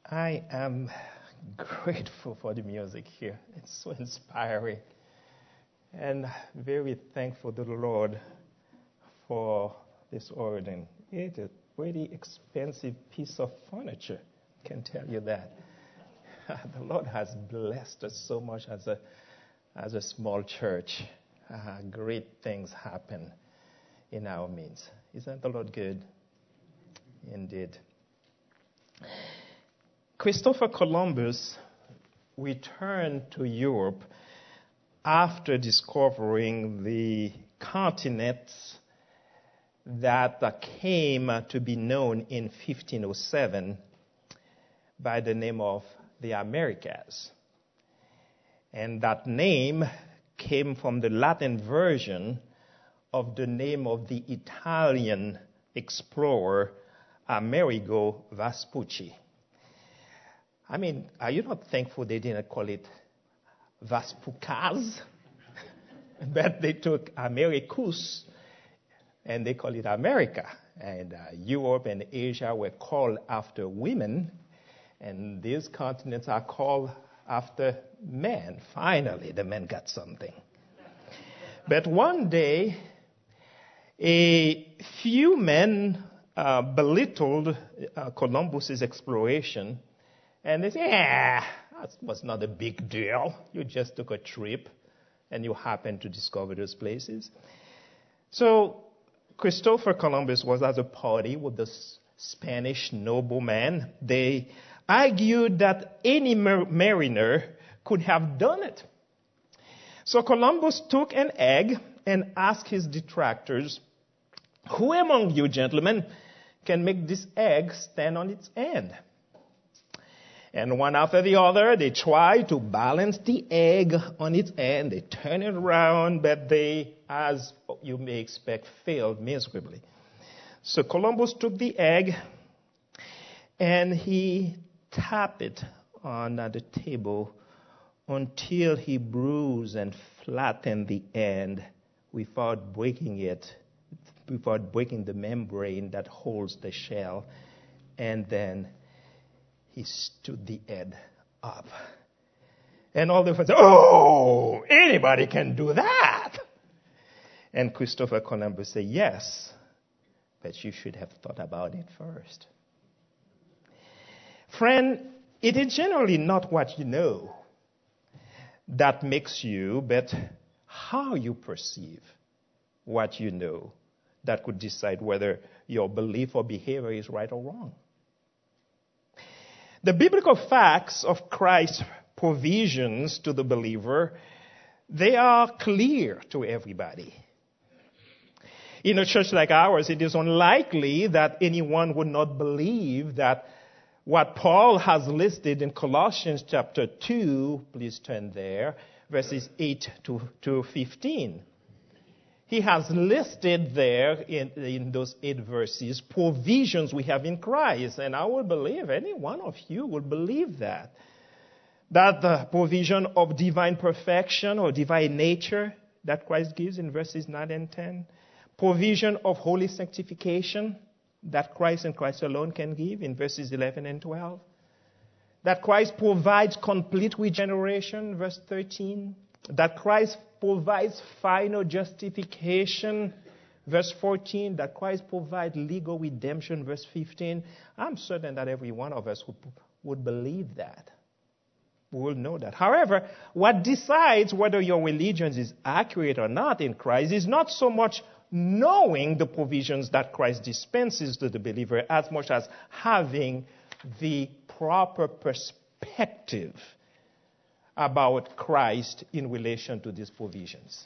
I am grateful for the music here. It's so inspiring. And very thankful to the Lord for this organ. It's a pretty expensive piece of furniture, I can tell you that. The Lord has blessed us so much as a small church. Great things happen in our midst. Isn't the Lord good? Indeed. Christopher Columbus returned to Europe after discovering the continents that came to be known in 1507 by the name of the Americas. And that name came from the Latin version of the name of the Italian explorer Amerigo Vespucci. I mean, are you not thankful they didn't call it Vespucas? But they took Americus and they call it America. And Europe and Asia were called after women, and these continents are called after men. Finally, the men got something. But one day, a few men belittled Columbus's exploration, and they say, that was not a big deal. You just took a trip, and you happened to discover those places. So Christopher Columbus was at a party with the Spanish nobleman. They argued that any mariner could have done it. So Columbus took an egg and asked his detractors, "Who among you gentlemen can make this egg stand on its end?" And one after the other, they tried to balance the egg on its end. They turned it around, but they, as you may expect, failed miserably. So Columbus took the egg and he tapped it on the table until he bruised and flattened the end without breaking the membrane that holds the shell. And then he stood the head up. And all the friends said, "Oh, anybody can do that." And Christopher Columbus said, "Yes, but you should have thought about it first." Friend, it is generally not what you know that makes you, but how you perceive what you know that could decide whether your belief or behavior is right or wrong. The biblical facts of Christ's provisions to the believer, they are clear to everybody. In a church like ours, it is unlikely that anyone would not believe that what Paul has listed in Colossians chapter 2, please turn there, verses 8 to 15. He has listed there in those 8 verses provisions we have in Christ. And I would believe, any one of you would believe that. That the provision of divine perfection or divine nature that Christ gives in verses 9 and 10. Provision of holy sanctification that Christ and Christ alone can give in verses 11 and 12. That Christ provides complete regeneration, verse 13. That Christ provides final justification, verse 14. That Christ provides legal redemption, verse 15. I'm certain that every one of us would believe that. We will know that. However, what decides whether your religion is accurate or not in Christ is not so much knowing the provisions that Christ dispenses to the believer as much as having the proper perspective about Christ in relation to these provisions.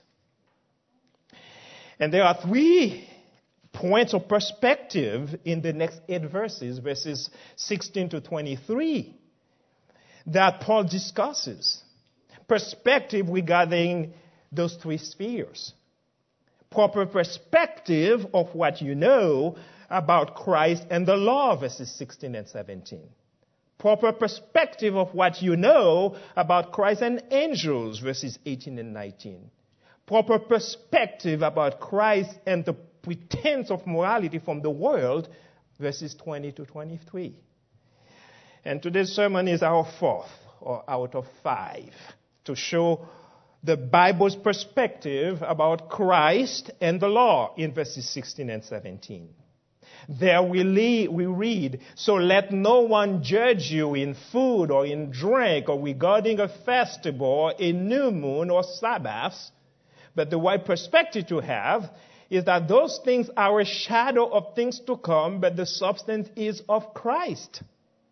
And there are 3 points of perspective in the next 8 verses, verses 16 to 23, that Paul discusses. Perspective regarding those 3 spheres. Proper perspective of what you know about Christ and the law, verses 16 and 17. Proper perspective of what you know about Christ and angels, verses 18 and 19. Proper perspective about Christ and the pretense of morality from the world, verses 20 to 23. And today's sermon is our fourth, or out of 5, to show the Bible's perspective about Christ and the law in verses 16 and 17. There we read, "So let no one judge you in food or in drink or regarding a festival or a new moon or Sabbaths." But the right perspective to have is that those things are a shadow of things to come, but the substance is of Christ.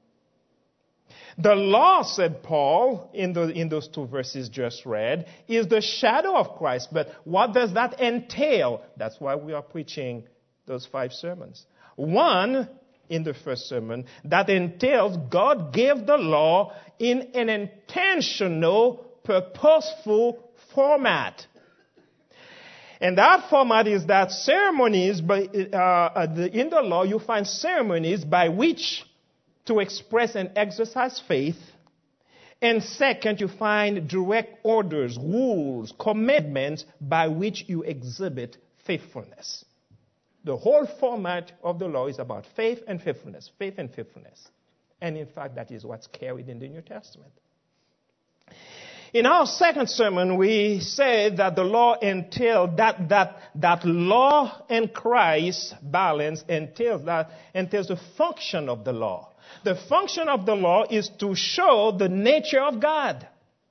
The law, said Paul, in those 2 verses just read, is the shadow of Christ. But what does that entail? That's why we are preaching those 5 sermons. One, in the first sermon, that entails God gave the law in an intentional, purposeful format. And that format is that ceremonies, in the law, you find ceremonies by which to express and exercise faith. And second, you find direct orders, rules, commandments by which you exhibit faithfulness. The whole format of the law is about faith and faithfulness, faith and faithfulness. And in fact, that is what's carried in the New Testament. In our second sermon, we said that the law entailed, that law and Christ balance entails the function of the law. The function of the law is to show the nature of God.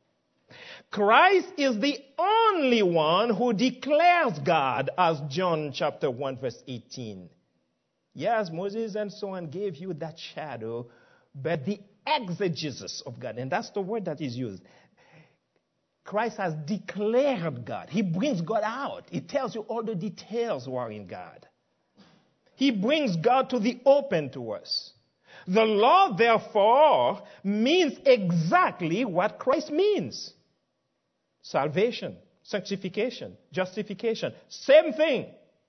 Christ is the only one who declares God, as John chapter 1 verse 18. Yes, Moses and so on gave you that shadow, but the exegesis of God, and that's the word that is used. Christ has declared God. He brings God out. He tells you all the details who are in God. He brings God to the open to us. The law, therefore, means exactly what Christ means. Salvation, sanctification, justification, same thing.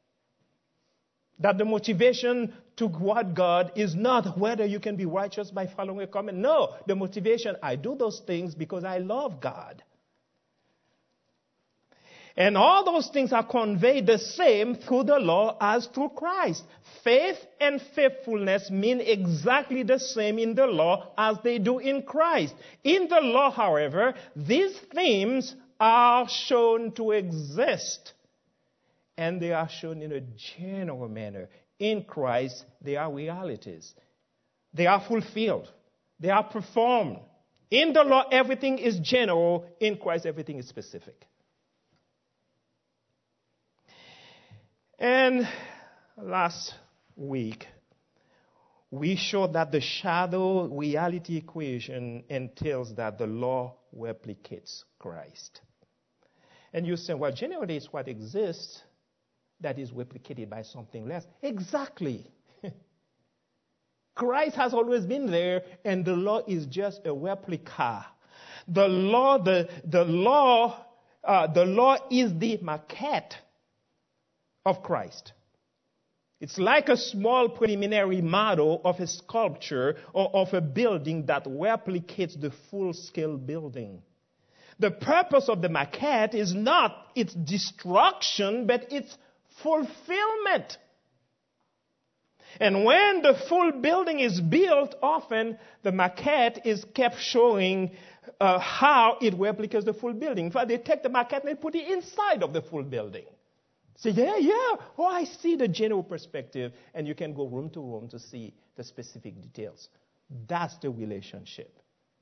That the motivation toward God is not whether you can be righteous by following a command. No, the motivation, I do those things because I love God. And all those things are conveyed the same through the law as through Christ. Faith and faithfulness mean exactly the same in the law as they do in Christ. In the law, however, these themes are shown to exist. And they are shown in a general manner. In Christ, they are realities. They are fulfilled. They are performed. In the law, everything is general. In Christ, everything is specific. And last week, we showed that the shadow reality equation entails that the law replicates Christ. And you say, well, generally it's what exists that is replicated by something less. Exactly. Christ has always been there, and the law is just a replica. The law is the maquette of Christ. It's like a small preliminary model of a sculpture or of a building that replicates the full-scale building. The purpose of the maquette is not its destruction, but its fulfillment. And when the full building is built, often the maquette is kept showing how it replicates the full building. In fact, they take the maquette and they put it inside of the full building. Say, oh, I see the general perspective, and you can go room to room to see the specific details. That's the relationship.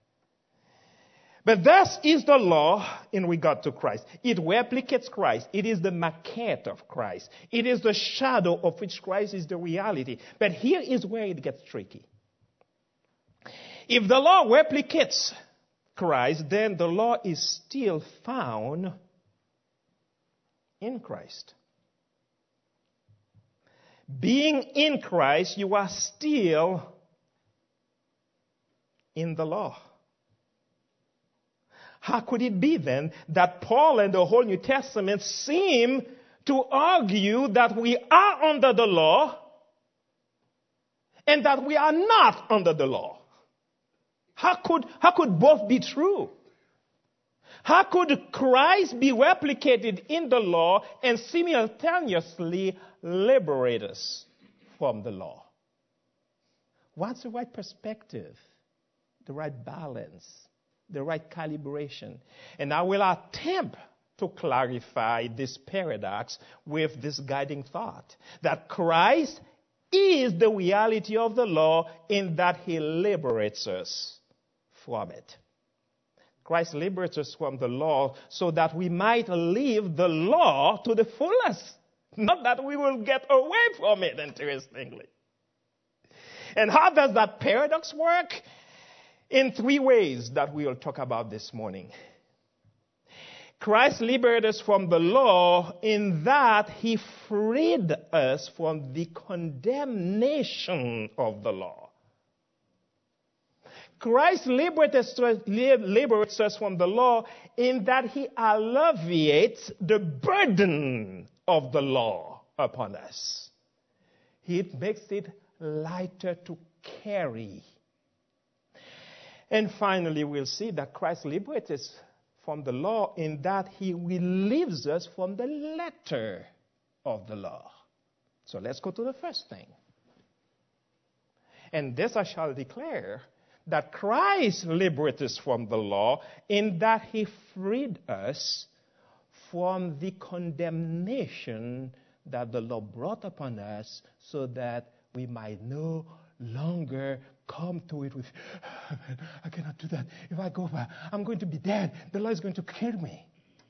But this is the law in regard to Christ. It replicates Christ. It is the maquette of Christ. It is the shadow of which Christ is the reality. But here is where it gets tricky. If the law replicates Christ, then the law is still found in Christ. Being in Christ, you are still in the law. How could it be then that Paul and the whole New Testament seem to argue that we are under the law and that we are not under the law? How could both be true? How could Christ be replicated in the law and simultaneously liberate us from the law? What's the right perspective the right balance, the right calibration. And I will attempt to clarify this paradox with this guiding thought that Christ is the reality of the law in that he liberates us from it. Christ liberates us from the law so that we might live the law to the fullest. Not that we will get away from it, interestingly. And how does that paradox work? In three ways that we will talk about this morning. Christ liberated us from the law in that he freed us from the condemnation of the law. Christ liberates us from the law in that he alleviates the burden of the law upon us. He makes it lighter to carry. And finally, we'll see that Christ liberates us from the law in that he relieves us from the letter of the law. So let's go to the first thing. And this I shall declare, that Christ liberates us from the law in that he freed us from the condemnation that the law brought upon us so that we might no longer come to it with, I cannot do that. If I go back, I'm going to be dead. The law is going to kill me.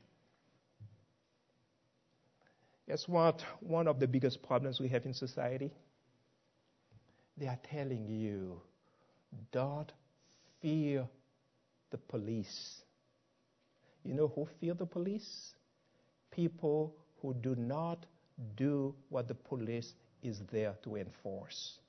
Guess what? One of the biggest problems we have in society? They are telling you, don't fear the police. You know who fear the police? People who do not do what the police is there to enforce.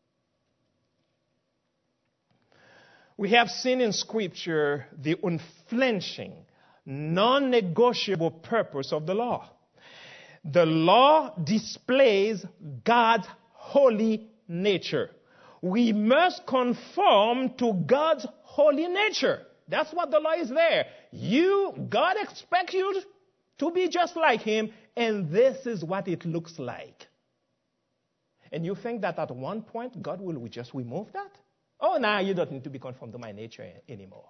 We have seen in Scripture the unflinching, non-negotiable purpose of the law. The law displays God's holy nature. We must conform to God's holy nature. That's what the law is there. God expects you to be just like him, and this is what it looks like. And you think that at one point God will just remove that? Oh, now you don't need to be conformed to my nature anymore.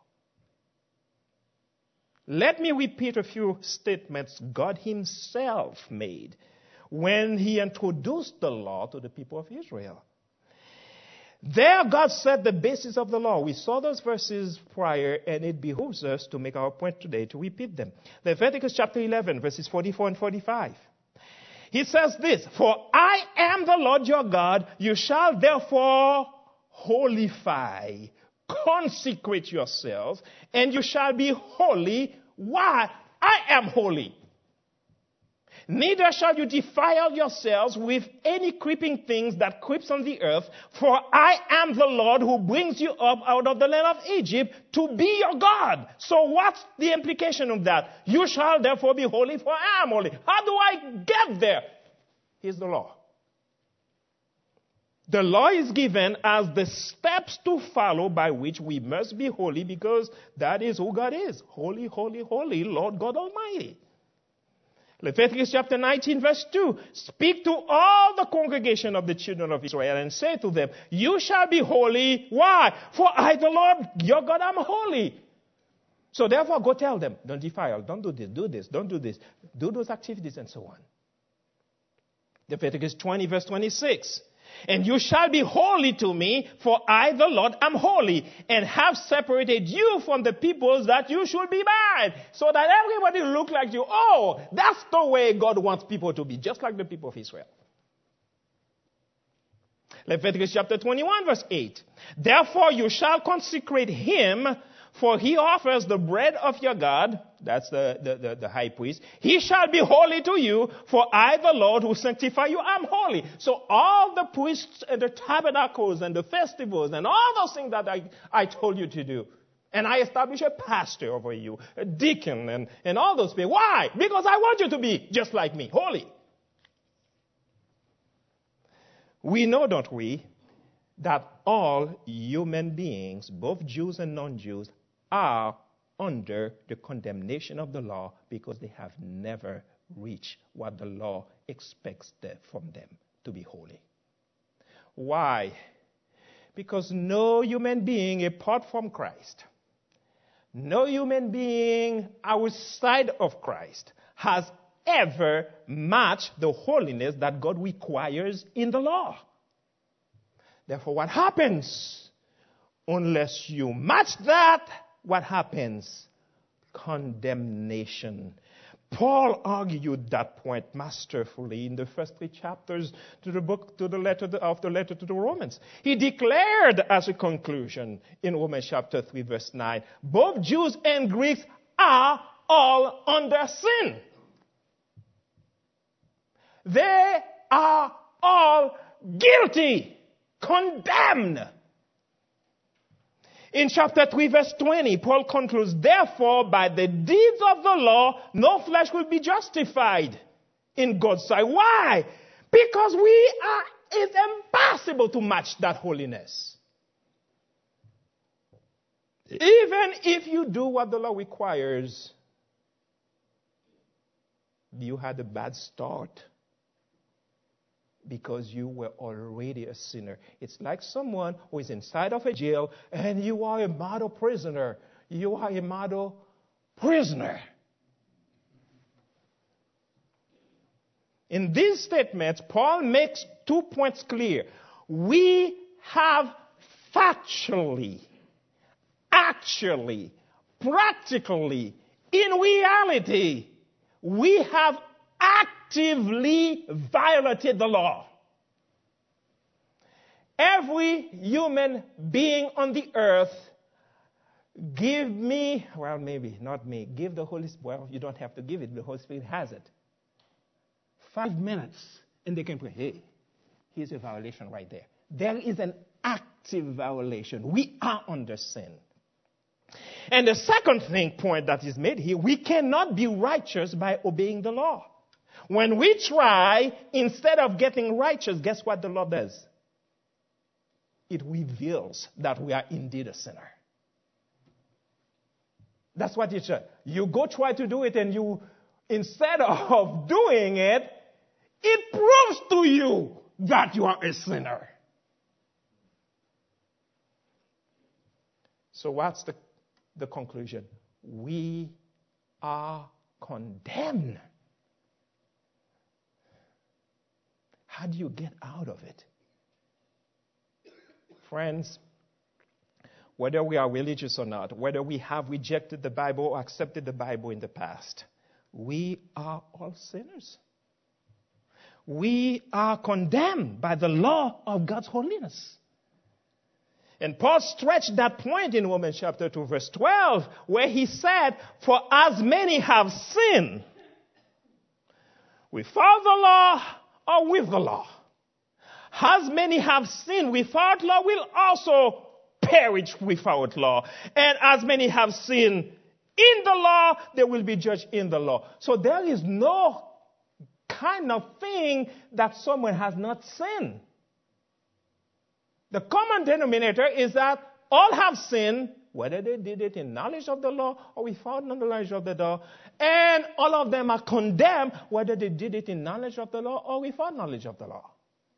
Let me repeat a few statements God himself made when he introduced the law to the people of Israel. There God set the basis of the law. We saw those verses prior, and it behooves us to make our point today, to repeat them. Leviticus chapter 11, verses 44 and 45. He says this, "For I am the Lord your God, you shall therefore holify, consecrate yourselves, and you shall be holy. Why? I am holy. Neither shall you defile yourselves with any creeping things that creeps on the earth, for I am the Lord who brings you up out of the land of Egypt to be your God." So what's the implication of that? You shall therefore be holy, for I am holy. How do I get there? Here's the law. The law is given as the steps to follow by which we must be holy, because that is who God is. Holy, holy, holy, Lord God Almighty. Leviticus chapter 19, verse 2. "Speak to all the congregation of the children of Israel and say to them, you shall be holy." Why? "For I, the Lord, your God, am holy." So therefore, go tell them, don't defile, don't do this, don't do this, do those activities, and so on. Leviticus 20, verse 26. "And you shall be holy to me, for I, the Lord, am holy, and have separated you from the peoples that you should be mine." So that everybody look like you. Oh, that's the way God wants people to be, just like the people of Israel. Leviticus chapter 21, verse 8. "Therefore you shall consecrate him, for he offers the bread of your God," that's the high priest. "He shall be holy to you, for I, the Lord, who sanctify you, am holy." So all the priests and the tabernacles and the festivals and all those things that I told you to do. And I establish a pastor over you, a deacon, and all those things. Why? Because I want you to be just like me, holy. We know, don't we, that all human beings, both Jews and non-Jews, are under the condemnation of the law because they have never reached what the law expects from them, to be holy. Why? Because no human being apart from Christ, no human being outside of Christ has ever matched the holiness that God requires in the law. Therefore, what happens? Unless you match that, what happens? Condemnation. Paul argued that point masterfully in the first 3 chapters of the letter to the Romans. He declared as a conclusion in Romans chapter 3 verse 9, both Jews and Greeks are all under sin. They are all guilty, condemned. In chapter 3, verse 20, Paul concludes, therefore, by the deeds of the law, no flesh will be justified in God's sight. Why? Because it's impossible to match that holiness. Even if you do what the law requires, you had a bad start. Because you were already a sinner. It's like someone who is inside of a jail and you are a model prisoner. You are a model prisoner. In these statements, Paul makes 2 points clear. We have factually, actually, practically, in reality, we have actively violated the law. Every human being on the earth, give the Holy Spirit, well, you don't have to give it, the Holy Spirit has it. 5 minutes, and they can pray, hey, here's a violation right there. There is an active violation. We are under sin. And the second point that is made here, we cannot be righteous by obeying the law. When we try, instead of getting righteous, guess what the law does? It reveals that we are indeed a sinner. That's what it says. You go try to do it and instead of doing it, it proves to you that you are a sinner. So what's the conclusion? We are condemned. How do you get out of it? Friends, whether we are religious or not, whether we have rejected the Bible or accepted the Bible in the past, we are all sinners. We are condemned by the law of God's holiness. And Paul stretched that point in Romans chapter 2, verse 12, where he said, for as many have sinned without the law, or with the law. As many have sinned without law will also perish without law. And as many have sinned in the law, they will be judged in the law. So there is no kind of thing that someone has not sinned. The common denominator is that all have sinned, whether they did it in knowledge of the law or without knowledge of the law. And all of them are condemned, whether they did it in knowledge of the law or without knowledge of the law.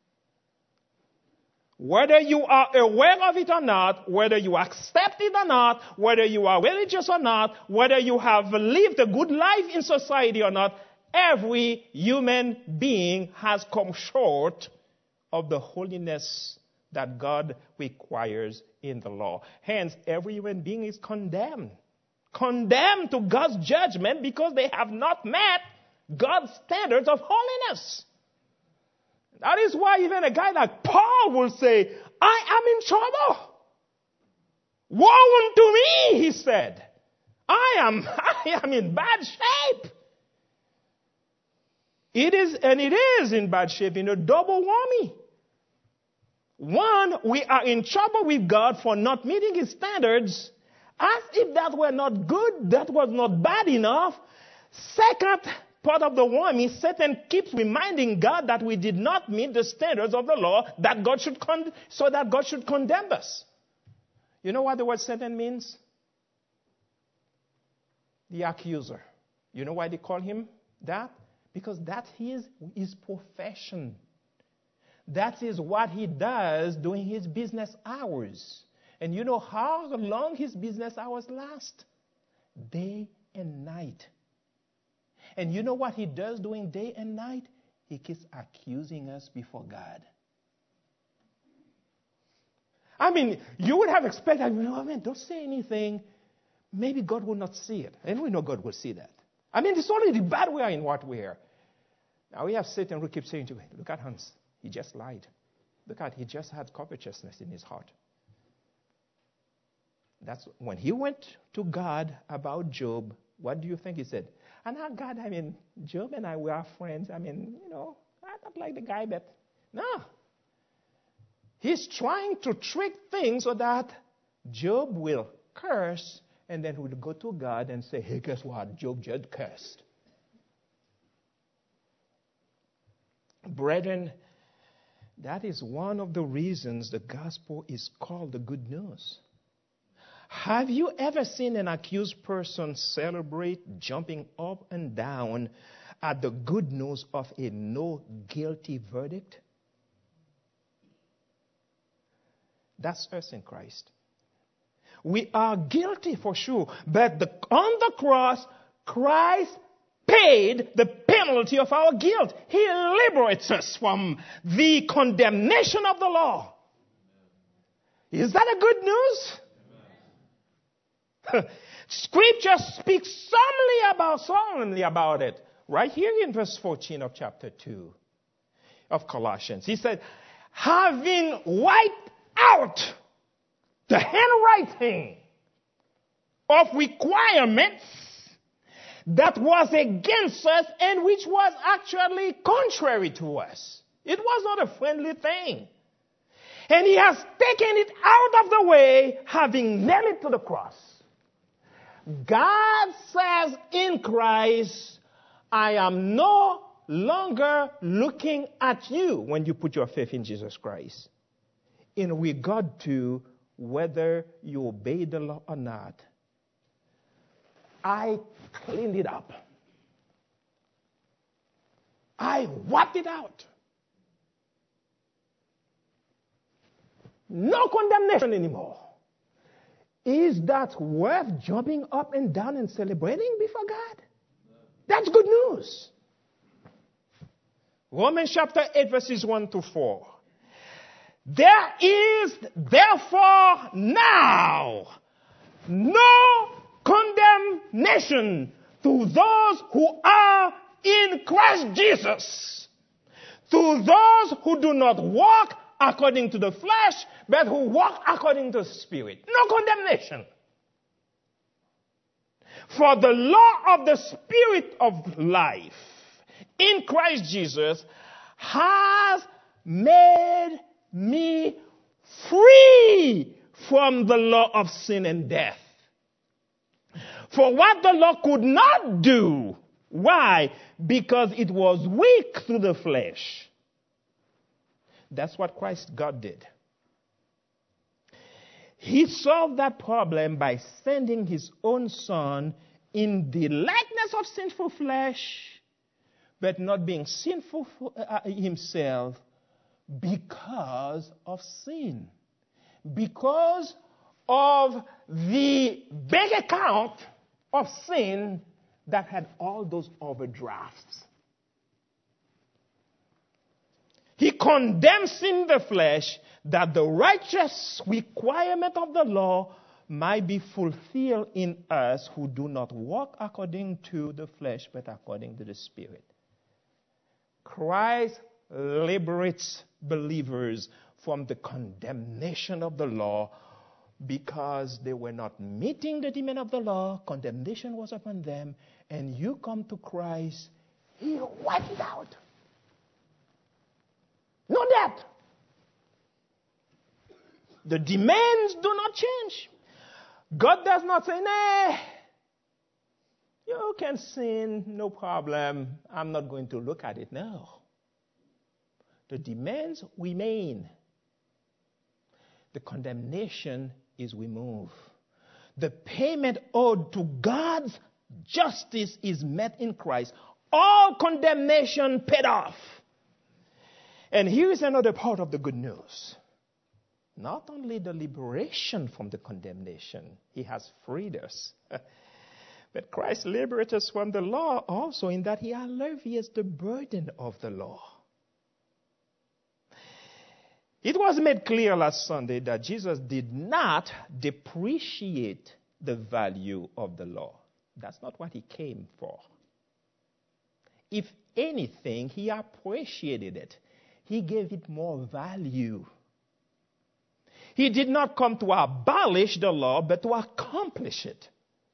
Whether you are aware of it or not, whether you accept it or not, whether you are religious or not, whether you have lived a good life in society or not, every human being has come short of the holiness that God requires in the law. Hence, every human being is condemned. Condemned to God's judgment because they have not met God's standards of holiness. That is why even a guy like Paul will say, I am in trouble. Woe unto me, he said. I am in bad shape. It is in bad shape in a double whammy. One, we are in trouble with God for not meeting his standards, as if that were not good, that was not bad enough. Second part of the whammy, Satan keeps reminding God that we did not meet the standards of the law, that God should so that God should condemn us. You know what the word Satan means? The accuser. You know why they call him that? Because that is his profession. That is what he does during his business hours. And you know how long his business hours last? Day and night. And you know what he does during day and night? He keeps accusing us before God. I mean, you would have expected, oh man, don't say anything. Maybe God will not see it. And we know God will see that. I mean, it's only the bad we are in what we are. Now we have Satan who keeps saying to me, look at Hans. He just lied. Look at, he just had covetousness in his heart. That's when he went to God about Job. What do you think he said? And now God, I mean, Job and I, we are friends. I mean, you know, I don't like the guy, but no. He's trying to trick things so that Job will curse, and then we'll go to God and say, hey, guess what? Job just cursed. Brethren, that is one of the reasons the gospel is called the good news. Have you ever seen an accused person celebrate jumping up and down at the good news of a no guilty verdict? That's us in Christ. We are guilty for sure, but on the cross, Christ paid the penalty of our guilt. He liberates us from the condemnation of the law. Is that a good news? Scripture speaks solemnly about it. Right here in verse 14 of chapter 2 of Colossians. He said, having wiped out the handwriting of requirements that was against us and which was actually contrary to us. It was not a friendly thing. And he has taken it out of the way, having nailed it to the cross. God says in Christ, I am no longer looking at you when you put your faith in Jesus Christ in regard to whether you obey the law or not. I cleaned it up. I wiped it out. No condemnation anymore. Is that worth jumping up and down and celebrating before God? That's good news. Romans chapter 8 verses 1 to 4. There is therefore now no condemnation to those who are in Christ Jesus. To those who do not walk according to the flesh, but who walk according to the Spirit. No condemnation. For the law of the Spirit of life in Christ Jesus has made me free from the law of sin and death. For what the law could not do. Why? Because it was weak through the flesh. That's what God did. He solved that problem by sending his own son in the likeness of sinful flesh, but not being sinful himself because of sin. Because of the bank account of sin that had all those overdrafts. He condemns in the flesh that the righteous requirement of the law might be fulfilled in us who do not walk according to the flesh, but according to the Spirit. Christ liberates believers from the condemnation of the law because they were not meeting the demand of the law. Condemnation was upon them. And you come to Christ, he wiped it out. No debt. The demands do not change. God does not say, nah, you can sin, no problem. I'm not going to look at it. No. The demands remain. The condemnation is removed. The payment owed to God's justice is met in Christ. All condemnation paid off. And here is another part of the good news. Not only the liberation from the condemnation, he has freed us. But Christ liberates us from the law also in that he alleviates the burden of the law. It was made clear last Sunday that Jesus did not depreciate the value of the law. That's not what he came for. If anything, he appreciated it. He gave it more value. He did not come to abolish the law, but to accomplish it.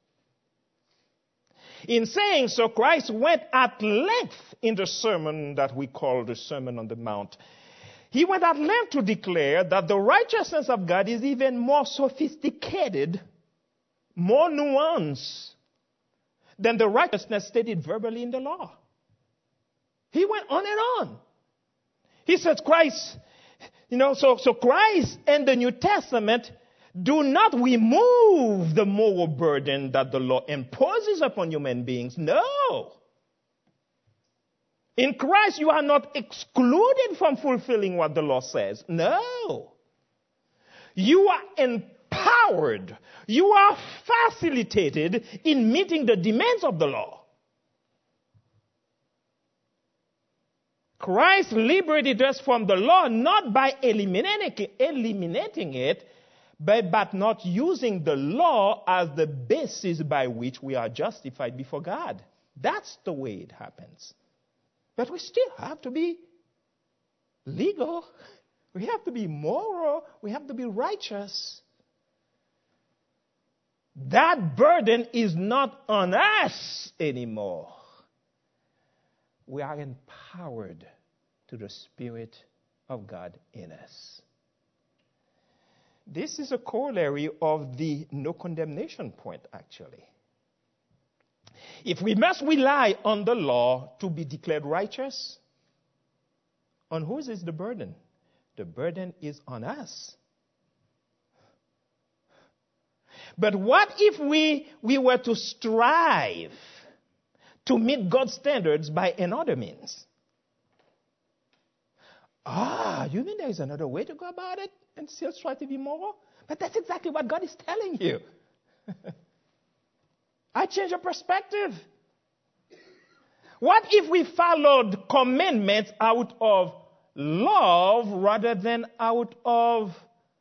In saying so, Christ went at length in the sermon that we call the Sermon on the Mount. He went at length to declare that the righteousness of God is even more sophisticated, more nuanced than the righteousness stated verbally in the law. He went on and on. He said Christ, so Christ and the New Testament do not remove the moral burden that the law imposes upon human beings. No. In Christ, you are not excluded from fulfilling what the law says. No. You are empowered. You are facilitated in meeting the demands of the law. Christ liberated us from the law not by eliminating it, but not using the law as the basis by which we are justified before God. That's the way it happens. But we still have to be legal. We have to be moral. We have to be righteous. That burden is not on us anymore. We are empowered to the Spirit of God in us. This is a corollary of the no condemnation point, actually. If we must rely on the law to be declared righteous, on whose is the burden? The burden is on us. But what if we were to strive to meet God's standards by another means? You mean there is another way to go about it and still try to be moral? But that's exactly what God is telling you. I change your perspective. What if we followed commandments out of love rather than out of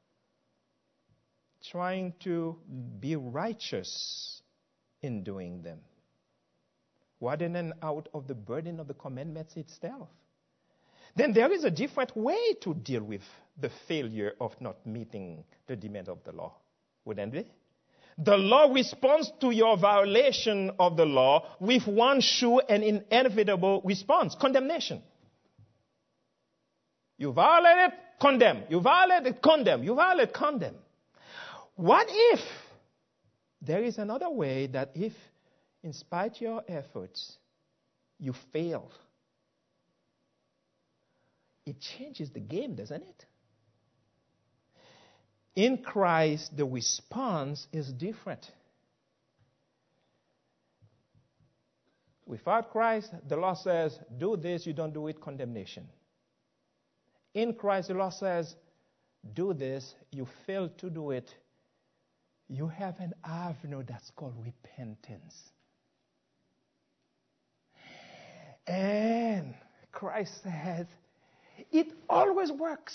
trying to be righteous in doing them? Rather than out of the burden of the commandments itself? Then there is a different way to deal with the failure of not meeting the demand of the law, wouldn't it? The law responds to your violation of the law with one sure and inevitable response: condemnation. You violate it, condemn. You violate it, condemn. You violate, condemn. What if there is another way that if, in spite of your efforts, you fail? It changes the game, doesn't it? In Christ, the response is different. Without Christ, the law says, do this, you don't do it, condemnation. In Christ, the law says, do this, you fail to do it, you have an avenue that's called repentance. And Christ says, it always works.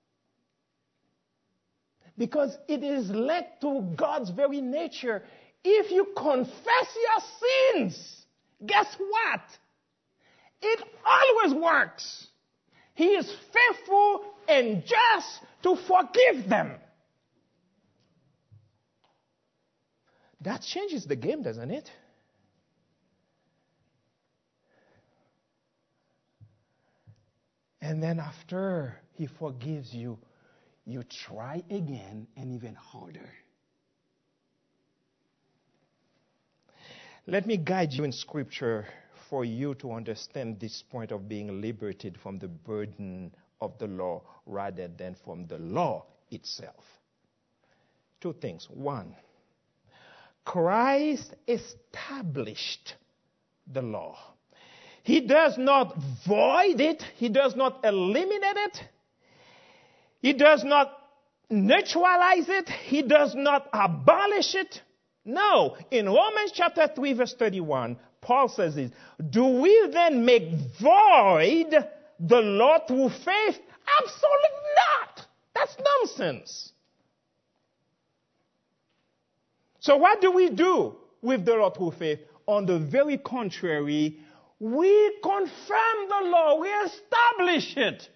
Because it is linked to God's very nature. If you confess your sins, guess what? It always works. He is faithful and just to forgive them. That changes the game, doesn't it? And then after he forgives you, you try again and even harder. Let me guide you in Scripture for you to understand this point of being liberated from the burden of the law rather than from the law itself. Two things. One, Christ established the law. He does not void it. He does not eliminate it. He does not neutralize it. He does not abolish it. No. In Romans chapter 3 verse 31, Paul says this, do we then make void the law through faith? Absolutely not. That's nonsense. So what do we do with the law through faith? On the very contrary, we confirm the law. We establish it.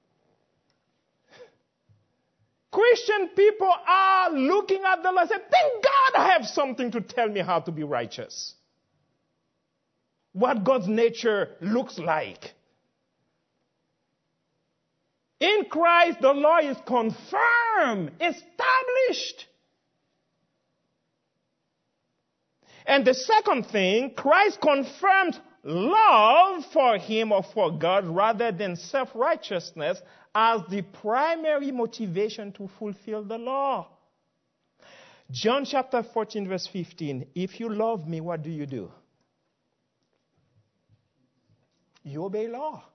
Christian people are looking at the law and saying, thank God I have something to tell me how to be righteous. What God's nature looks like. In Christ, the law is confirmed, established. And the second thing, Christ confirms love for him or for God rather than self-righteousness as the primary motivation to fulfill the law. John chapter 14 verse 15, if you love me, what do? You obey law.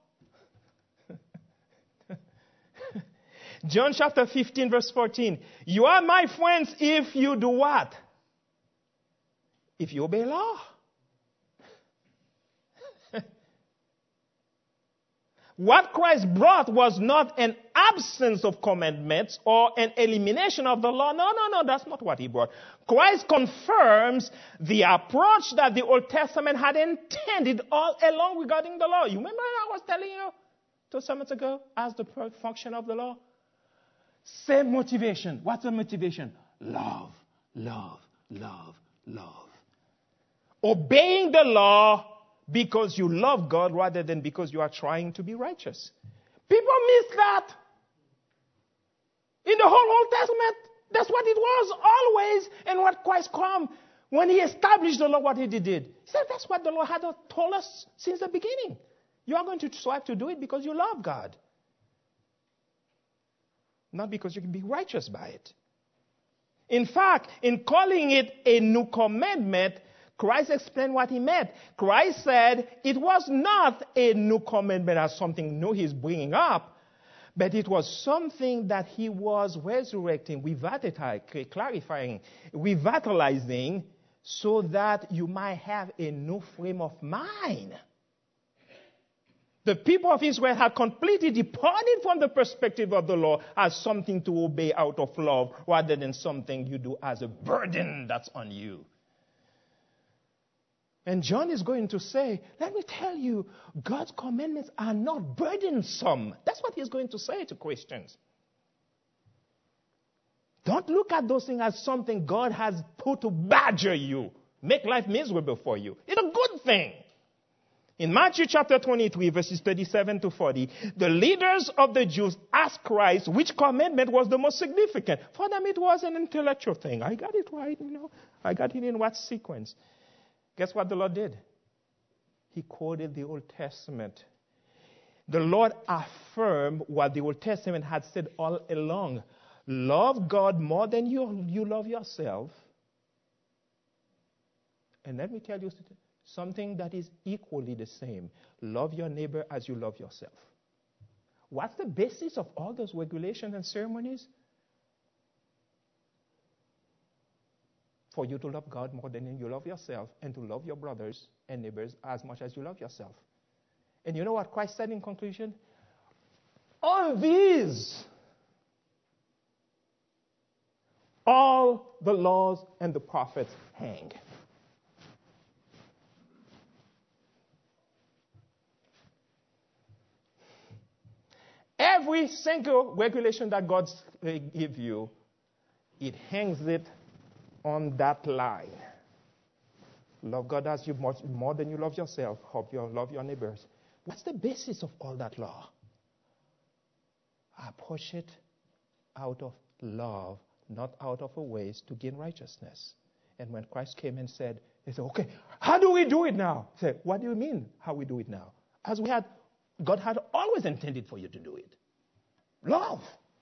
John chapter 15 verse 14, you are my friends if you do what? If you obey law. What Christ brought was not an absence of commandments or an elimination of the law. No, that's not what he brought. Christ confirms the approach that the Old Testament had intended all along regarding the law. You remember I was telling you 2 summits ago as the function of the law? Same motivation. What's the motivation? Love, love, love, love. Obeying the law because you love God rather than because you are trying to be righteous. People miss that. In the whole Old Testament, that's what it was always. And what Christ come, when he established the law, what he did. He said that's what the Lord had told us since the beginning. You are going to strive to do it because you love God. Not because you can be righteous by it. In fact, in calling it a new commandment, Christ explained what he meant. Christ said it was not a new commandment as something new he's bringing up, but it was something that he was resurrecting, clarifying, revitalizing, so that you might have a new frame of mind. The people of Israel had completely departed from the perspective of the law as something to obey out of love rather than something you do as a burden that's on you. And John is going to say, let me tell you, God's commandments are not burdensome. That's what he's going to say to Christians. Don't look at those things as something God has put to badger you, make life miserable for you. It's a good thing. In Matthew chapter 23, verses 37 to 40, the leaders of the Jews asked Christ which commandment was the most significant. For them, it was an intellectual thing. I got it right, I got it in what sequence. Guess what the Lord did? He quoted the Old Testament. The Lord affirmed what the Old Testament had said all along. Love God more than you love yourself. And let me tell you something that is equally the same. Love your neighbor as you love yourself. What's the basis of all those regulations and ceremonies? For you to love God more than you love yourself and to love your brothers and neighbors as much as you love yourself. And you know what Christ said in conclusion? On these, all the laws and the prophets hang. Every single regulation that God gives you, it hangs it on that line. Love God as you more than you love yourself. Love your neighbors. What's the basis of all that law? Approach it out of love, not out of a ways to gain righteousness. And when Christ came and said, he said, okay, how do we do it now? He said, what do you mean how we do it now? God had always intended for you to do it. Love.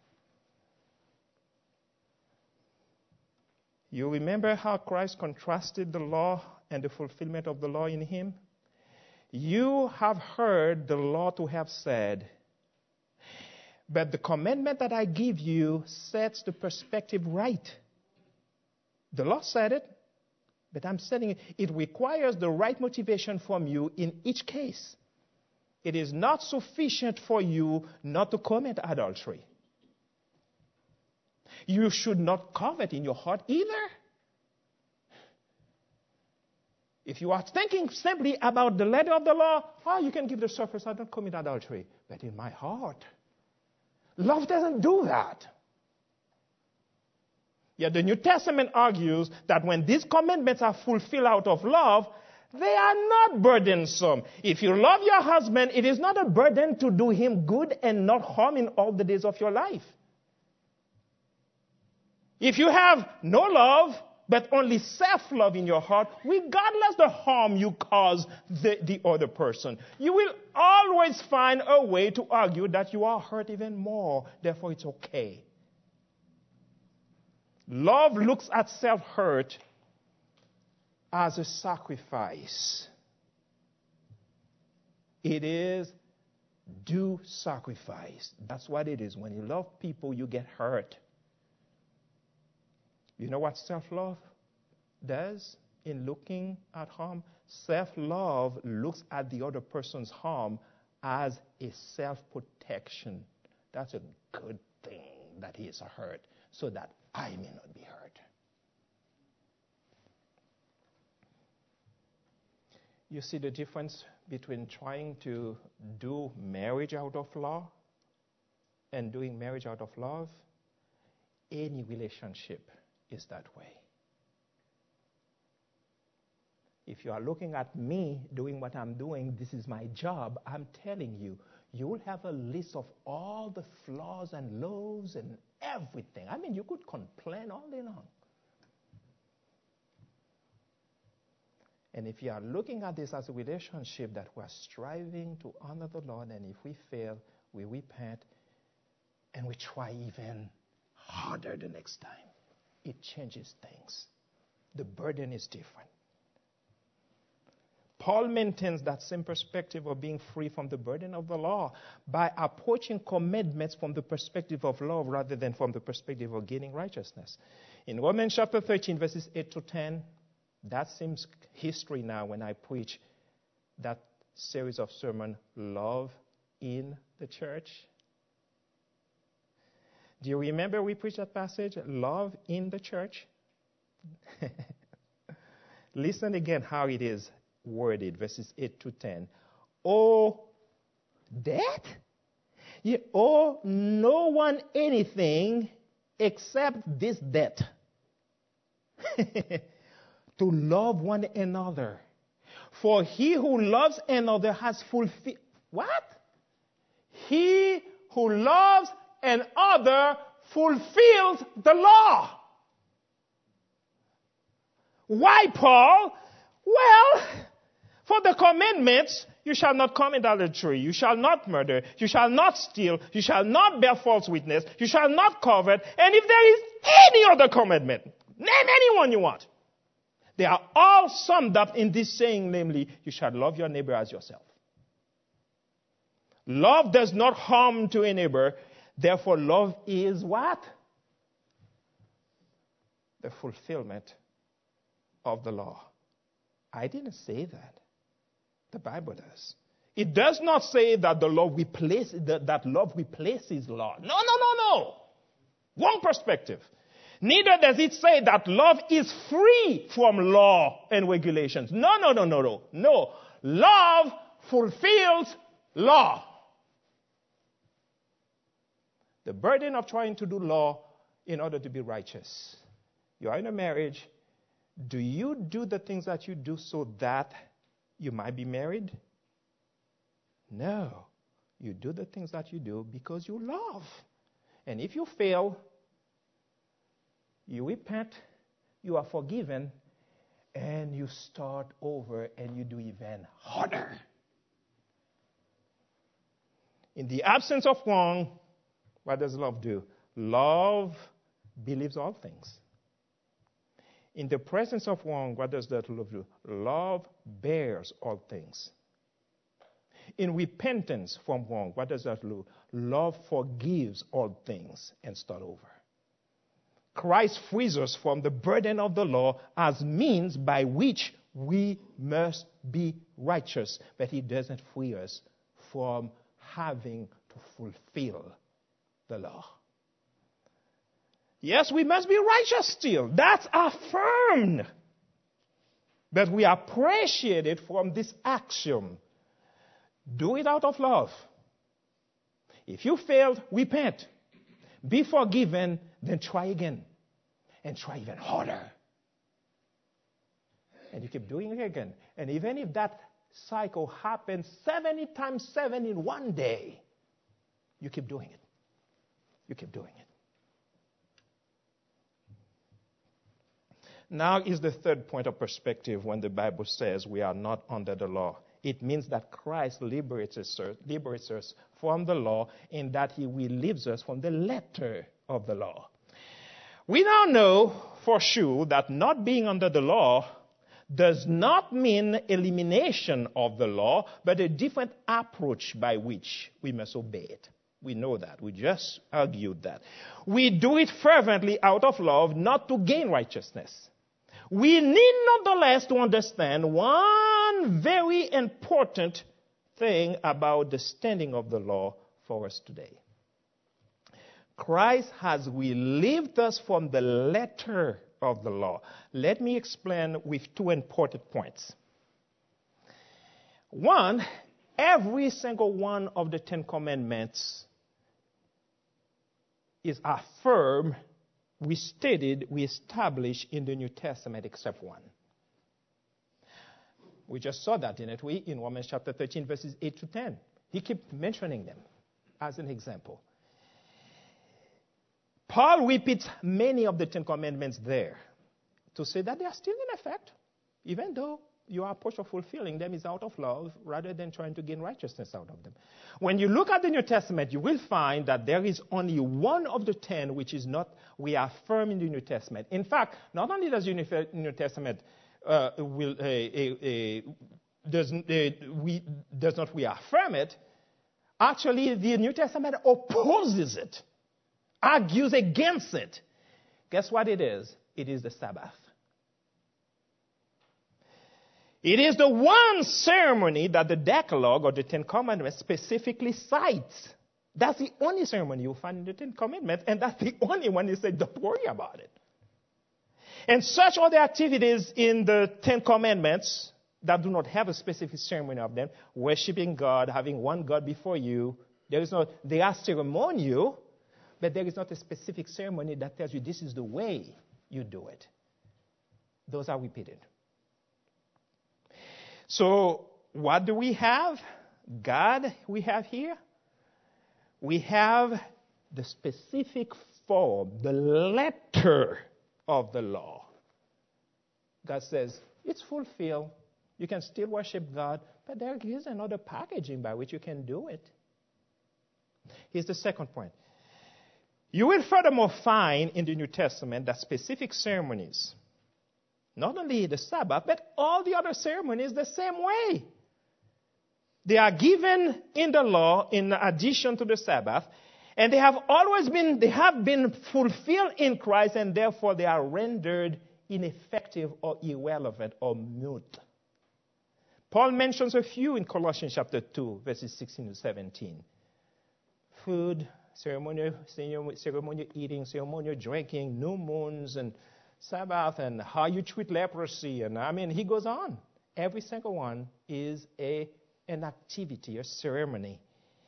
You remember how Christ contrasted the law and the fulfillment of the law in him? You have heard the law to have said, but the commandment that I give you sets the perspective right. The law said it, but I'm saying it requires the right motivation from you in each case. It is not sufficient for you not to commit adultery. You should not covet in your heart either. If you are thinking simply about the letter of the law, you can give the surface, I don't commit adultery. But in my heart, love doesn't do that. Yet the New Testament argues that when these commandments are fulfilled out of love, they are not burdensome. If you love your husband, it is not a burden to do him good and not harm in all the days of your life. If you have no love, but only self-love in your heart, regardless the harm you cause the other person, you will always find a way to argue that you are hurt even more. Therefore, it's okay. Love looks at self-hurt as a sacrifice. It is due sacrifice. That's what it is. When you love people, you get hurt. You know what self-love does in looking at harm? Self-love looks at the other person's harm as a self-protection. That's a good thing that he is hurt, so that I may not be hurt. You see the difference between trying to do marriage out of law and doing marriage out of love? Any relationship is that way. If you are looking at me doing what I'm doing, this is my job, I'm telling you, you will have a list of all the flaws and lows and everything. I mean, you could complain all day long. And if you are looking at this as a relationship that we're striving to honor the Lord, and if we fail, we repent, and we try even harder the next time, it changes things. The burden is different. Paul maintains that same perspective of being free from the burden of the law by approaching commandments from the perspective of love rather than from the perspective of gaining righteousness. In Romans chapter 13, verses 8 to 10, that seems history now when I preach that series of sermon, Love in the Church. Do you remember we preached that passage, Love in the Church? Listen again how it is worded, verses 8 to 10. Oh, debt? You owe no one anything except this debt. To love one another. For he who loves another has fulfilled. What? He who loves another fulfills the law. Why, Paul? Well, for the commandments, you shall not commit adultery, you shall not murder, you shall not steal, you shall not bear false witness, you shall not covet, and if there is any other commandment, name anyone you want. They are all summed up in this saying, namely, you shall love your neighbor as yourself. Love does not harm to a neighbor, therefore love is what? The fulfillment of the law. I didn't say that. The Bible does. It does not say that that love replaces law. No. Wrong perspective. Neither does it say that love is free from law and regulations. No. No. Love fulfills law. The burden of trying to do law in order to be righteous. You are in a marriage. Do you do the things that you do so that you might be married? No. You do the things that you do because you love. And if you fail, you repent, you are forgiven, and you start over and you do even harder. In the absence of wrong, what does love do? Love believes all things. In the presence of wrong, what does that love do? Love bears all things. in repentance from wrong. What does that do? Love forgives all things and start over. Christ frees us from the burden of the law as means by which we must be righteous, but he doesn't free us from having to fulfill the law. Yes, we must be righteous still. That's affirmed. But we appreciate it from this axiom. Do it out of love. If you failed, repent. Be forgiven, then try again. And try even harder. And you keep doing it again. And even if that cycle happens 70 times 7 in one day, you keep doing it. You keep doing it. Now is the third point of perspective when the Bible says we are not under the law. It means that Christ liberates us from the law in that he relieves us from the letter of the law. We now know for sure that not being under the law does not mean elimination of the law, but a different approach by which we must obey it. We know that. We just argued that. We do it fervently out of love, not to gain righteousness. We need nonetheless to understand one very important thing about the standing of the law for us today. Christ has relieved us from the letter of the law. Let me explain with two important points. One, every single one of the 10 Commandments is affirmed, restated, reestablished in the New Testament except one. We just saw that, didn't we, in Romans chapter 13, verses 8 to 10. He kept mentioning them as an example. Paul repeats many of the 10 Commandments there to say that they are still in effect, even though your approach of fulfilling them is out of love rather than trying to gain righteousness out of them. When you look at the New Testament, you will find that there is only one of the 10 which is not reaffirmed in the New Testament. In fact, not only does the New Testament does not reaffirm it, actually the New Testament opposes it, argues against it. Guess what it is? It is the Sabbath. It is the one ceremony that the Decalogue or the 10 Commandments specifically cites. That's the only ceremony you'll find in the 10 Commandments, and that's the only one you say, don't worry about it. And such other activities in the 10 Commandments that do not have a specific ceremony of them, worshiping God, having one God before you, they are ceremonial, but there is not a specific ceremony that tells you this is the way you do it. Those are repeated. So what do we have? God we have here. We have the specific form, the letter of the law. God says, it's fulfilled. You can still worship God, but there is another packaging by which you can do it. Here's the second point. You will furthermore find in the New Testament that specific ceremonies, not only the Sabbath, but all the other ceremonies the same way. They are given in the law in addition to the Sabbath, and they have been fulfilled in Christ, and therefore they are rendered ineffective or irrelevant or mute. Paul mentions a few in Colossians chapter 2, verses 16 to 17. Food, ceremonial eating, ceremonial drinking, new moons, and Sabbath, and how you treat leprosy. And he goes on. Every single one is an activity, a ceremony.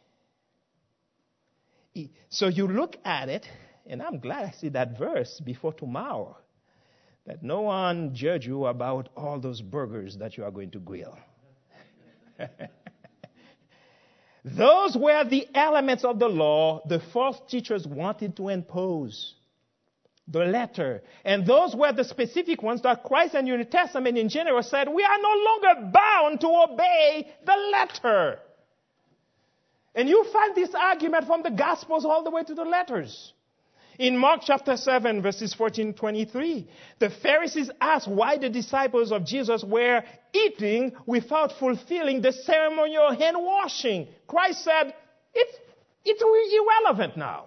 So you look at it, and I'm glad I see that verse before tomorrow, that no one judge you about all those burgers that you are going to grill. Those were the elements of the law the false teachers wanted to impose. The letter. And those were the specific ones that Christ and the New Testament in general said, we are no longer bound to obey the letter. And you find this argument from the Gospels all the way to the letters. In Mark chapter 7, verses 14-23, the Pharisees asked why the disciples of Jesus were eating without fulfilling the ceremonial hand washing. Christ said, it's irrelevant now.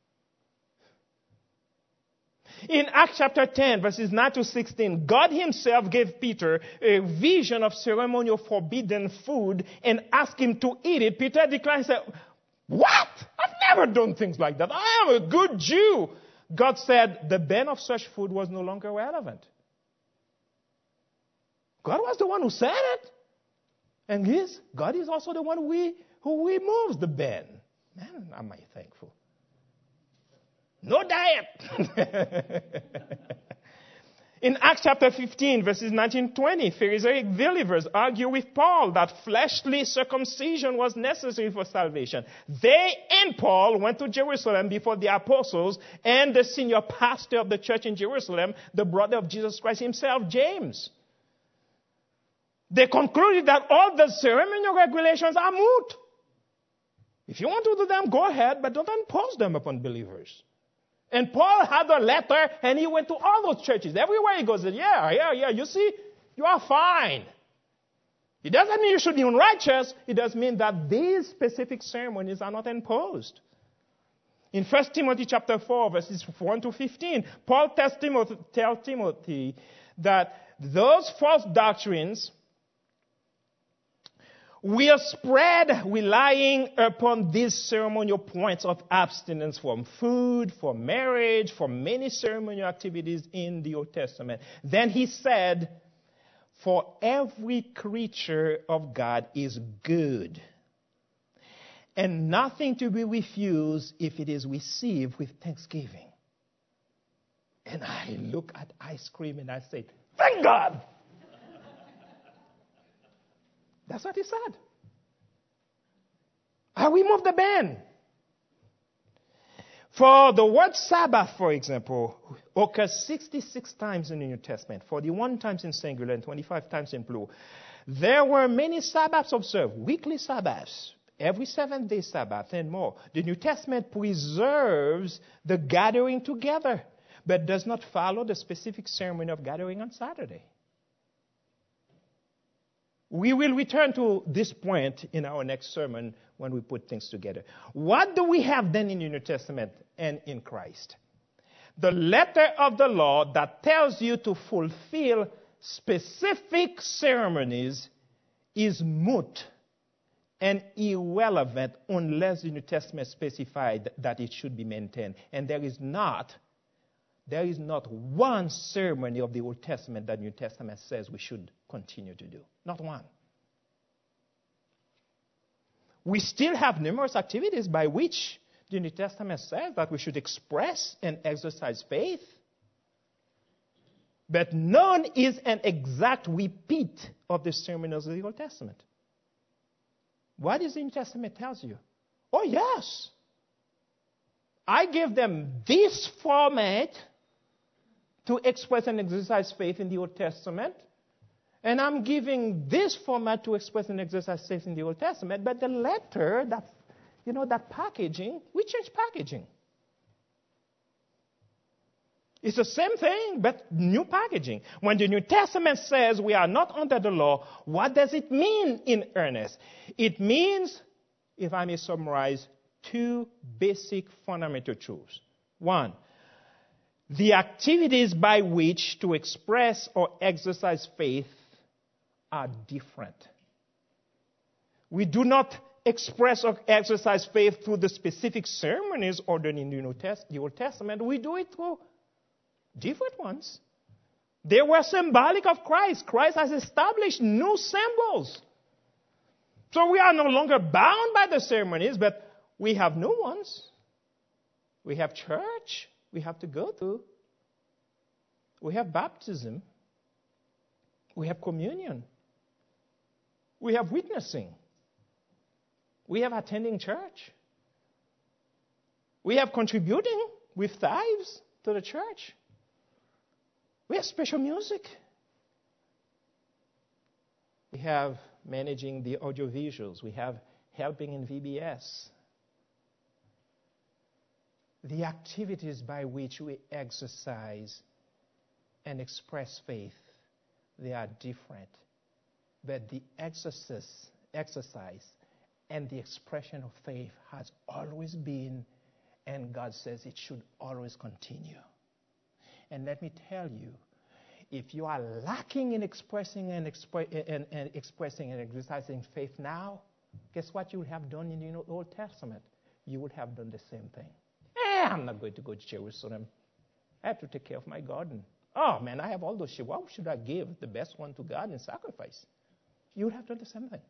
In Acts chapter 10, verses 9-16, God himself gave Peter a vision of ceremonial forbidden food and asked him to eat it. Peter declined and said, "What? I've never done things like that. I am a good Jew." God said the ban of such food was no longer relevant. God was the one who said it. And yes, God is also the one who removes the ban. Man, am I thankful. No diet. In Acts chapter 15, verses 19-20, Pharisaic believers argue with Paul that fleshly circumcision was necessary for salvation. They and Paul went to Jerusalem before the apostles and the senior pastor of the church in Jerusalem, the brother of Jesus Christ himself, James. They concluded that all the ceremonial regulations are moot. If you want to do them, go ahead, but don't impose them upon believers. And Paul had a letter, and he went to all those churches. Everywhere he goes, yeah, you see, you are fine. It doesn't mean you should be unrighteous. It does mean that these specific ceremonies are not imposed. In 1 Timothy chapter 4, verses 1-15, Paul tells Timothy that those false doctrines we are spread relying upon these ceremonial points of abstinence from food, from marriage, from many ceremonial activities in the Old Testament. Then he said, "For every creature of God is good, and nothing to be refused if it is received with thanksgiving." And I look at ice cream and I say, "Thank God!" That's what he said. I removed the ban. For the word Sabbath, for example, occurs 66 times in the New Testament, 41 times in singular and 25 times in plural. There were many Sabbaths observed, weekly Sabbaths, every 7-day Sabbath and more. The New Testament preserves the gathering together, but does not follow the specific ceremony of gathering on Saturday. We will return to this point in our next sermon when we put things together. What do we have then in the New Testament and in Christ? The letter of the law that tells you to fulfill specific ceremonies is moot and irrelevant unless the New Testament specified that it should be maintained. And there is not one ceremony of the Old Testament that the New Testament says we should continue to do. Not one. We still have numerous activities by which the New Testament says that we should express and exercise faith. But none is an exact repeat of the ceremonies of the Old Testament. What does the New Testament tell you? Oh, yes. I give them this format to express and exercise faith in the Old Testament. And I'm giving this format to express and exercise faith in the Old Testament. But the letter, that packaging, we change packaging. It's the same thing, but new packaging. When the New Testament says we are not under the law, what does it mean in earnest? It means, if I may summarize, two basic fundamental truths. One, the activities by which to express or exercise faith are different. We do not express or exercise faith through the specific ceremonies ordered in the Old Testament. We do it through different ones. They were symbolic of Christ. Christ has established new symbols. So we are no longer bound by the ceremonies, but we have new ones. We have church we have to go to. We have baptism. We have communion. We have witnessing. We have attending church. We have contributing with tithes to the church. We have special music. We have managing the audiovisuals. We have helping in VBS. The activities by which we exercise and express faith, they are different. But the exercise and the expression of faith has always been, and God says it should always continue. And let me tell you, if you are lacking in expressing and exercising faith now, guess what you would have done in the Old Testament? You would have done the same thing. I'm not going to go to Jerusalem. I have to take care of my garden. Oh, man, I have all those sheep. Why should I give the best one to God in sacrifice? You would have done the same thing.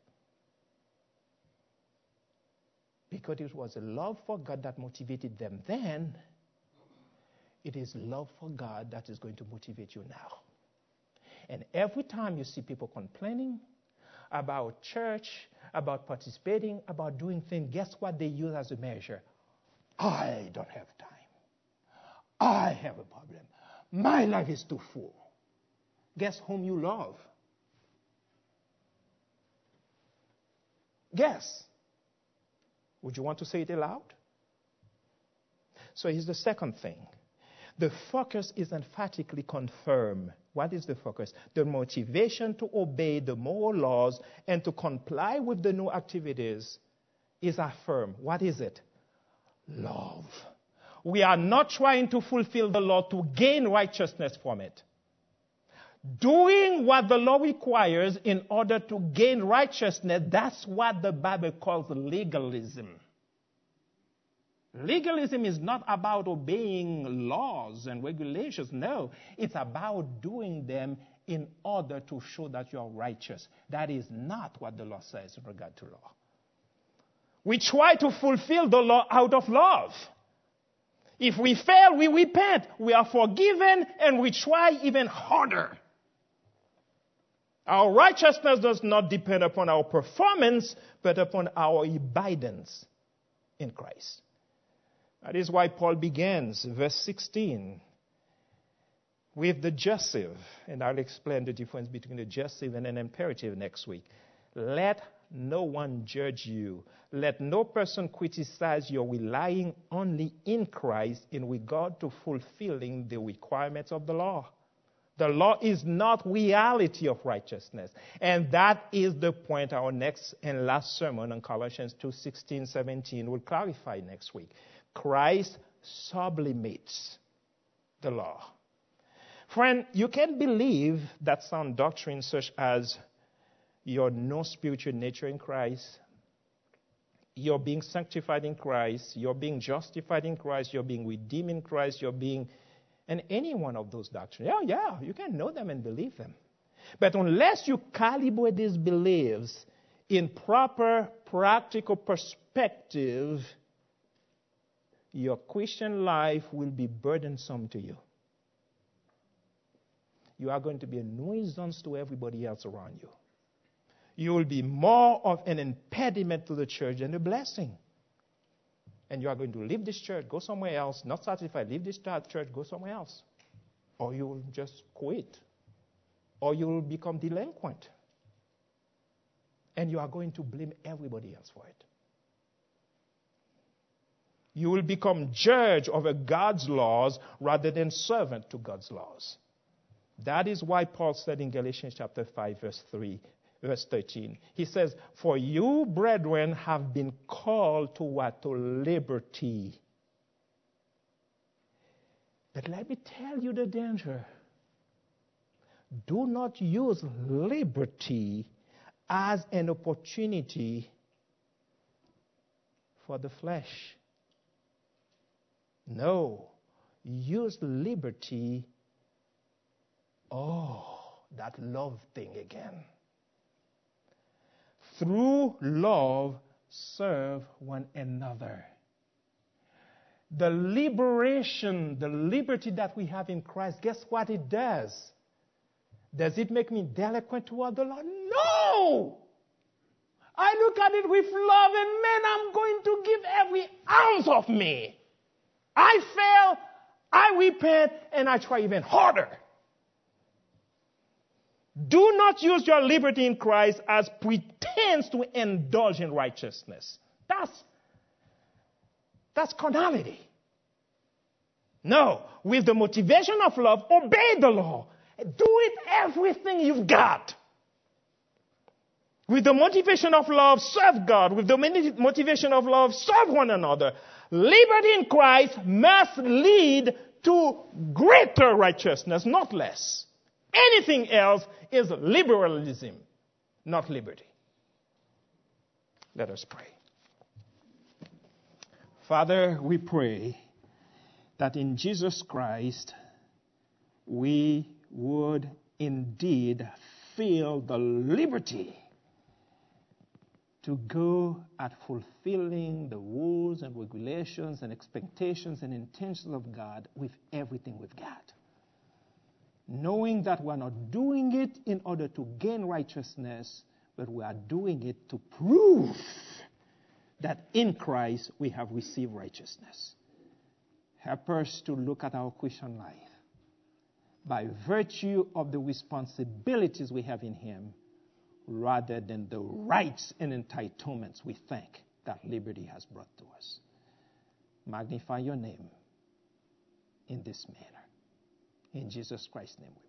Because it was a love for God that motivated them then, it is love for God that is going to motivate you now. And every time you see people complaining about church, about participating, about doing things, guess what they use as a measure? I don't have time. I have a problem. My life is too full. Guess whom you love? Guess. Would you want to say it aloud? So here's the second thing. The focus is emphatically confirmed. What is the focus? The motivation to obey the moral laws and to comply with the new activities is affirmed. What is it? Love. We are not trying to fulfill the law to gain righteousness from it. Doing what the law requires in order to gain righteousness, that's what the Bible calls legalism. Legalism is not about obeying laws and regulations. No, it's about doing them in order to show that you are righteous. That is not what the law says in regard to law. We try to fulfill the law out of love. If we fail, we repent. We are forgiven, and we try even harder. Our righteousness does not depend upon our performance, but upon our abidance in Christ. That is why Paul begins, verse 16, with the jussive. And I'll explain the difference between the jussive and an imperative next week. Let no one judge you. Let no person criticize your relying only in Christ in regard to fulfilling the requirements of the law. The law is not reality of righteousness. And that is the point our next and last sermon on Colossians 2:16, 17 will clarify next week. Christ sublimates the law. Friend, you can believe that sound doctrine such as your no spiritual nature in Christ, you're being sanctified in Christ, you're being justified in Christ, you're being redeemed in Christ, you're being... And any one of those doctrines, yeah, you can know them and believe them. But unless you calibrate these beliefs in proper practical perspective, your Christian life will be burdensome to you. You are going to be a nuisance to everybody else around you. You will be more of an impediment to the church than a blessing. And you are going to leave this church, go somewhere else, not satisfied, leave this church, go somewhere else. Or you will just quit. Or you will become delinquent. And you are going to blame everybody else for it. You will become judge over God's laws rather than servant to God's laws. That is why Paul said in Galatians chapter 5, verse 13, he says, for you, brethren, have been called to what? To liberty. But let me tell you the danger. Do not use liberty as an opportunity for the flesh. No. Use liberty. That love thing again. Through love, serve one another. The liberation, the liberty that we have in Christ, guess what it does? Does it make me delinquent toward the Lord? No! I look at it with love, and man, I'm going to give every ounce of me. I fail, I repent, and I try even harder. Do not use your liberty in Christ as pretense to indulge in righteousness. That's carnality. No, with the motivation of love, obey the law. Do it everything you've got. With the motivation of love, serve God. With the motivation of love, serve one another. Liberty in Christ must lead to greater righteousness, not less. Anything else is liberalism, not liberty. Let us pray. Father, we pray that in Jesus Christ we would indeed feel the liberty to go at fulfilling the rules and regulations and expectations and intentions of God with everything we've got. Knowing that we're not doing it in order to gain righteousness, but we are doing it to prove that in Christ we have received righteousness. Help us to look at our Christian life by virtue of the responsibilities we have in Him, rather than the rights and entitlements we think that liberty has brought to us. Magnify your name in this manner. In Jesus Christ's name we pray.